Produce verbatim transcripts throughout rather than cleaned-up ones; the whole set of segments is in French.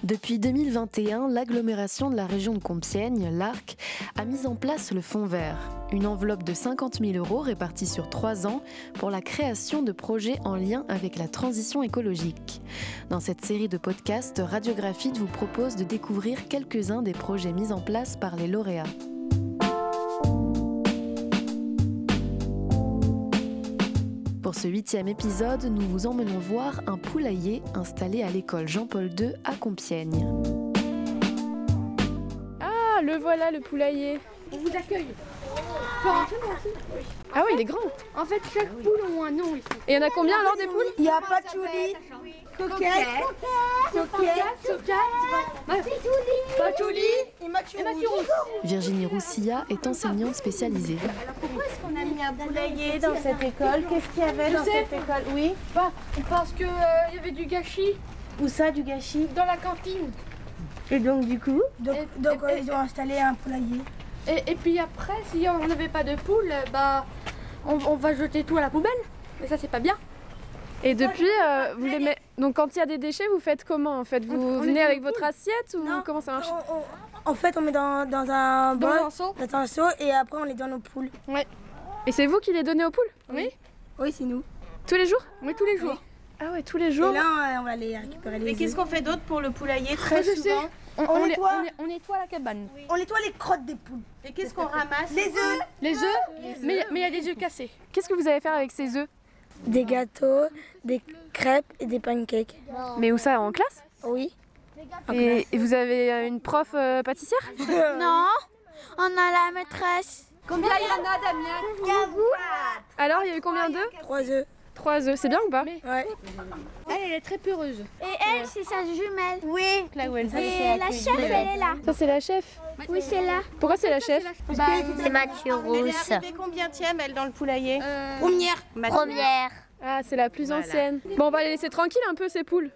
Depuis deux mille vingt et un, l'agglomération de la région de Compiègne, l'A R C, a mis en place le Fonds vert, une enveloppe de cinquante mille euros répartie sur trois ans pour la création de projets en lien avec la transition écologique. Dans cette série de podcasts, Radiographite vous propose de découvrir quelques-uns des projets mis en place par les lauréats. Pour ce huitième épisode, nous vous emmenons voir un poulailler installé à l'école Jean-Paul deux à Compiègne. Ah, le voilà le poulailler. On vous accueille. Ah oui, il est grand. En fait, chaque poule a un nom ici. Et il y en a combien alors des poules? Il y a patchouli, coquette, Soquette, patchouli et matchouli. Virginie Roussilla est enseignante spécialisée. Pourquoi est-ce qu'on a mis un poulailler dans cette école? Qu'est-ce qu'il y avait dans cette école? Oui. Bah, parce que euh, y avait du gâchis Où ça, du gâchis? dans la cantine. Et donc du coup? Donc, Et- donc et- ils ont installé un poulailler. Et, et puis après, si on n'avait pas de poule, bah, on, on va jeter tout à la poubelle. Et ça, c'est pas bien. Et depuis, euh, vous les met... donc quand il y a des déchets, vous faites comment en fait? Vous On- on venez les avec met votre assiette ou Non. comment ça marche? On- on- en fait, on met dans, dans un Dans bol, un seau. dans un seau, et après on les donne aux poules. Et c'est vous qui les donnez aux poules? Oui. Oui, c'est nous. Tous les jours? Oui, tous les jours. Ah ouais, tous les Et jours. là, euh, on va les récupérer les Et qu'est-ce œufs. qu'on fait d'autre pour le poulailler très je sais. souvent? On, On on les- nettoie. on les- on nettoie la cabane. On nettoie les crottes des poules. Et qu'est-ce qu'on ramasse? Les œufs. Les œufs, mais mais il y a des œufs cassés. Qu'est-ce que vous allez faire avec ces œufs? Des gâteaux, des crêpes et des pancakes. Mais où ça, en classe? Oui. En et, classe. et vous avez euh, une prof euh, pâtissière? Non, on a la maîtresse. Combien il y en a, Damien? Alors, il y a eu combien d'œufs? Trois œufs. Trois œufs, c'est bien ou pas? Mais- Ouais. Elle, elle est très peureuse. Et elle, c'est sa jumelle. Oui. Là où elle Et la chef, elle est là. Ça, c'est la chef. Oui, c'est là. Pourquoi c'est la chef? C'est Mathieu Elle est arrivée combienième, elle, dans le poulailler? Euh, Première. Première. Ah, c'est la plus ancienne. Bon, on va les laisser tranquilles un peu, ces poules.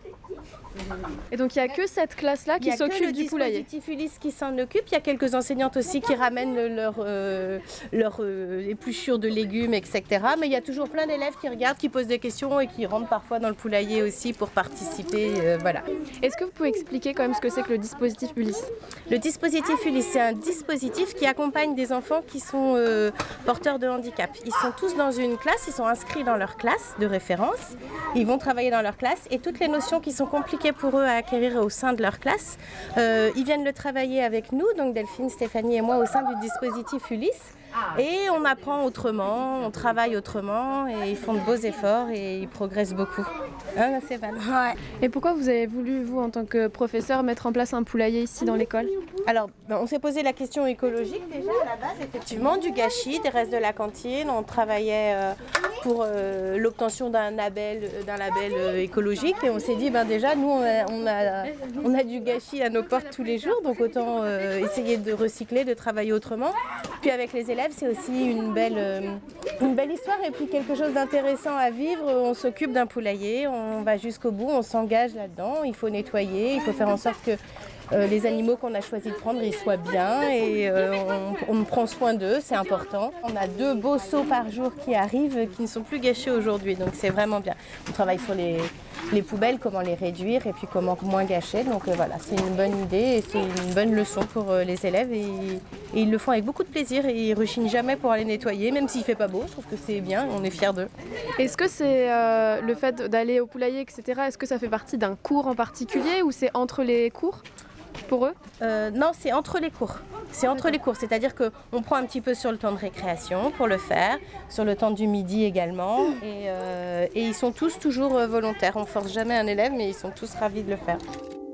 Et donc, il n'y a que cette classe-là Il y qui a que le s'occupe du poulailler. dispositif Ulysse qui s'en occupe. Il y a quelques enseignantes aussi qui ramènent le- leur, euh, leur euh, épluchure de légumes, et cetera. Mais il y a toujours plein d'élèves qui regardent, qui posent des questions et qui rentrent parfois dans le poulailler aussi pour participer. euh, voilà. Est-ce que vous pouvez expliquer quand même ce que c'est que le dispositif Ulysse? Le dispositif Ulysse, c'est un dispositif qui accompagne des enfants qui sont euh, porteurs de handicap. Ils sont tous dans une classe, ils sont inscrits dans leur classe de référence. Ils vont travailler dans leur classe et toutes les notions qui sont compliquées pour eux à acquérir au sein de leur classe, euh, ils viennent le travailler avec nous, donc Delphine, Stéphanie et moi, au sein du dispositif Ulysse. Et on apprend autrement, on travaille autrement et ils font de beaux efforts et ils progressent beaucoup. Hein, c'est Val. Ouais. Et pourquoi vous avez voulu, vous, en tant que professeur, mettre en place un poulailler ici dans l'école? Alors, ben, on s'est posé la question écologique déjà à la base, effectivement, du gâchis, des restes de la cantine. On travaillait euh, pour euh, l'obtention d'un label, d'un label euh, écologique et on s'est dit, ben déjà, nous, on a, on a, on a du gâchis à nos portes tous les jours, donc autant euh, essayer de recycler, de travailler autrement. Puis avec les élèves, c'est aussi une belle, euh, une belle histoire et puis quelque chose d'intéressant à vivre. On s'occupe d'un poulailler, on va jusqu'au bout, on s'engage là-dedans. Il faut nettoyer, il faut faire en sorte que euh, les animaux qu'on a choisi de prendre, ils soient bien et euh, on, on prend soin d'eux, c'est important. On a deux beaux seaux par jour qui arrivent, qui ne sont plus gâchés aujourd'hui, donc c'est vraiment bien. On travaille sur les, les poubelles, comment les réduire et puis comment moins gâcher. Donc euh, voilà, c'est une bonne idée et c'est une bonne leçon pour euh, les élèves et, et ils le font avec beaucoup de plaisir et ils rechignent jamais pour aller nettoyer, même s'il fait pas beau. Je trouve que c'est bien, on est fiers d'eux. Est-ce que c'est euh, le fait d'aller au poulailler, et cetera, est-ce que ça fait partie d'un cours en particulier ou c'est entre les cours pour eux? Euh, non, c'est entre les cours. C'est entre les cours, c'est-à-dire qu'on prend un petit peu sur le temps de récréation pour le faire, sur le temps du midi également, et, euh, et ils sont tous toujours euh, volontaires. On force jamais un élève, mais ils sont tous ravis de le faire.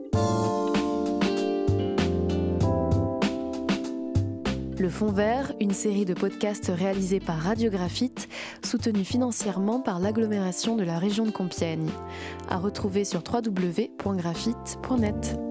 Le Fonds vert, une série de podcasts réalisés par Radiographite, soutenue financièrement par l'agglomération de la région de Compiègne. À retrouver sur w w w point graphite point net.